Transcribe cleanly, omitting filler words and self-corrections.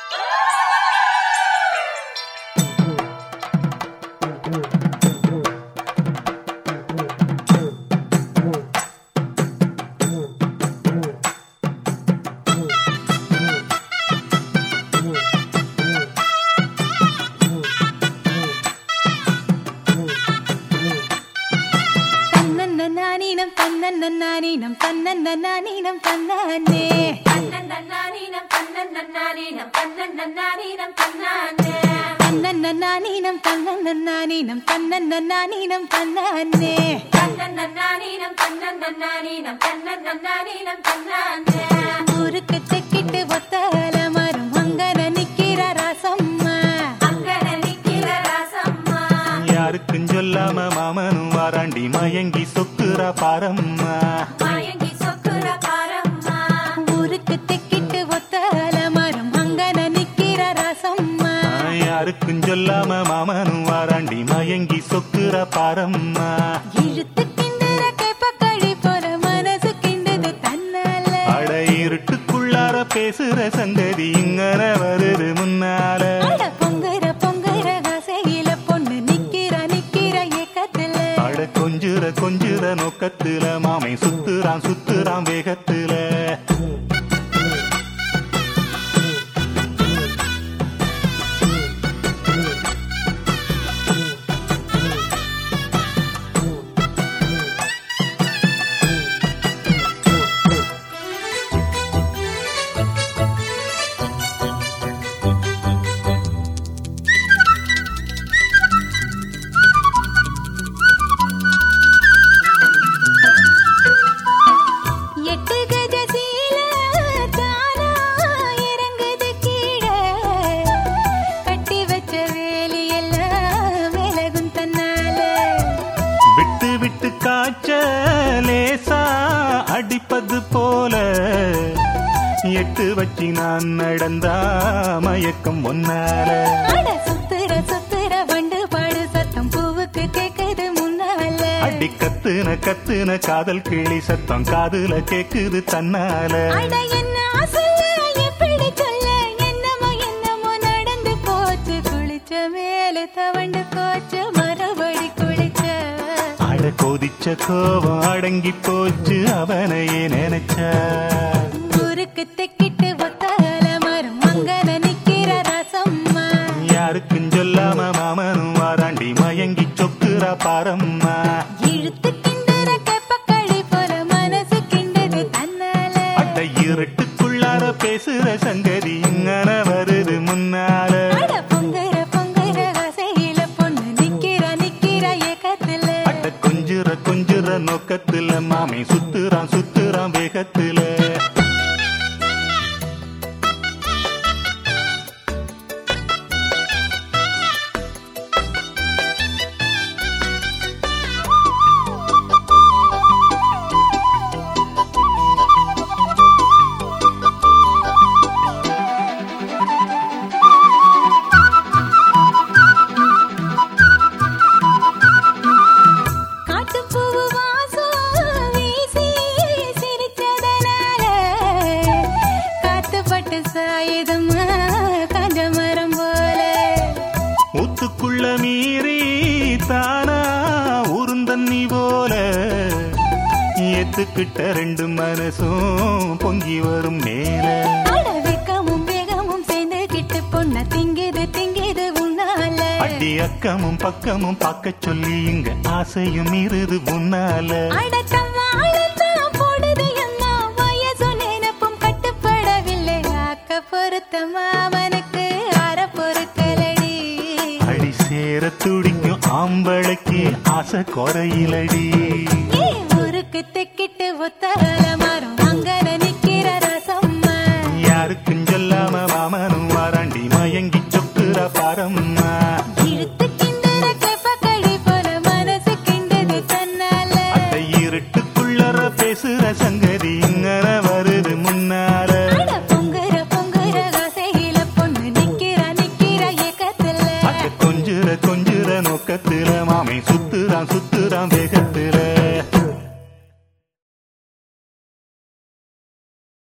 தன்னன்னன்னானீனம் தன்னன்னன்னானீனம் தன்னானே தன்னன்னன்னானீனம் தன்னன்னன்னானீனம் தன்னன்னன்னானீனம் தன்னானே தன்னன்னன்னானீனம் தன்னன்னன்னானீனம் தன்னன்னன்னானீனம் தன்னானே தன்னன்னன்னானீனம் தன்னன்னன்னானீனம் தன்னன்னன்னானீனம் தன்னானே ஊருக்கு தெக்கிட்டு ஒத்தால மரம் அங்கன நிக்கிற ராசம்மா அங்கன நிக்கிற ராசம்மா யாருக்கும் சொல்லாம மாமனும் வாராண்டி மயங்கி சொக்குற பாரம்மா மயங்கி சொக்குற பாரம்மா ஊருக்கு தெக்கிட்டு ஒத்தால மரம் அங்கன நிக்கிற ராசம்மா யாருக்கும் சொல்லாம மாமனும் வாராண்டி மயங்கி சொக்குற பாரம்மா இழுத்து கிண்டுற கேப்பக்களி போல மனசு கிண்டுது தன்னால அட இருட்டுக்குள்ளார பேசுற சந்ததி இங்கன வருது முன்னால அட பொங்குற பொங்குற ஆசையில பொண்ணு நிக்கிற நிக்கிற ஏக்கத்துல அட கொஞ்சுற கொஞ்சுற நோக்கத்துல மாமை சுத்துறான் சுத்துறான் வேகத்துல எட்டு கஜ சீல தானா இறங்குது கீழே கட்டி வச்ச வேலி எல்லாம் விலகும் தன்னால விட்டு விட்டு காய்ச்ச லேசா அடிப்பது போல எட்டு வச்சு நான் நடந்தா மயக்கம் ஒன்னால அட சுத்துற சுத்துற வண்டு பாடு சத்தம் பூவுக்கு கேக்குது முன்னால அடி கத்துன கத்துன காதல் கிளி சத்தம் காதுல கேக்குது தன்னால அட என்ன சொல்ல எப்படி சொல்ல என்னமோ என்னமோ நடந்து போச்சு குளிச்ச மேல தவண்டு போச்சு மறுபடி குளிச்ச அட கொதிச்ச கோபம் அடங்கி போச்சு அவனையே நினைச்சா ஊருக்கு தெக்கிட்டு ஒத்தால மரம் அங்கன நிக்கிற ரசம்மா யாருக்கும் சொல்லாம மாமனும் வாராண்டி மயங்கி சொக்குற பாரம்மா இழுத்து கிண்டுற கேப்பக்களி போல மனசு கிண்டுது தன்னால அட இருட்டுக்குள்ளார பேசுற சங்கதி இங்கன வருது முன்னால அட பொங்குற பொங்குற ஆசையில பொண்ணு நிக்கிற நிக்கிற ஏக்கத்துல அட கொஞ்சுற கொஞ்சுற நோக்கத்துல மாமை சுத்துறான் சுத்துறான் வேகத்துல காட்டுப்பூவு வாசம் வீசி சிரிச்சதனால காத்துப்பட்டு சாயுதம்மா காஞ்ச மரம் போல ஊத்துக்குள்ள மீறி தானா உருந்தண்ணி போல ஏத்துக்கிட்ட ரெண்டு மனசும் பொங்கி வரும் மேல அட வெக்கமும் வேகமும் சேர்ந்து கிட்டு பொண்ண திங்குது திங்குது உன்னால அடி அக்கமும் பக்கமும் பார்க்க சொல்லி இங்க ஆசையும் இருது உன்னால அடத்தம்மாளத்தான் போடுது அம்மா வயசு நினைப்பும் கட்டுப்படவில்லை ஆக்க பொறுத்த மாமனுக்கு அற பொறுக்கலடி அடி சேர துடிக்கும் ஆம்பளைக்கு ஆசை குறையிலடி ஊருக்கு தெக்கிட்டு ஒத்தால